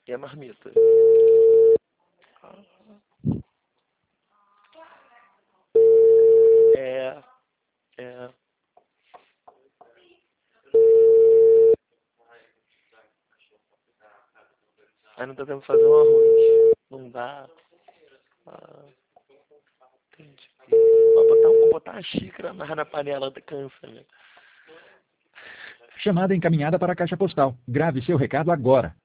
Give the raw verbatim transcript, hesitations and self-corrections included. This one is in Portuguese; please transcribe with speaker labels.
Speaker 1: E a marmita? É, é. Aí não tá tendo que fazer um arroz. Não dá. Ah, entendi. Vou botar, vou botar a xícara na, na panela da cansa, né?
Speaker 2: Chamada encaminhada para a caixa postal. Grave seu recado agora.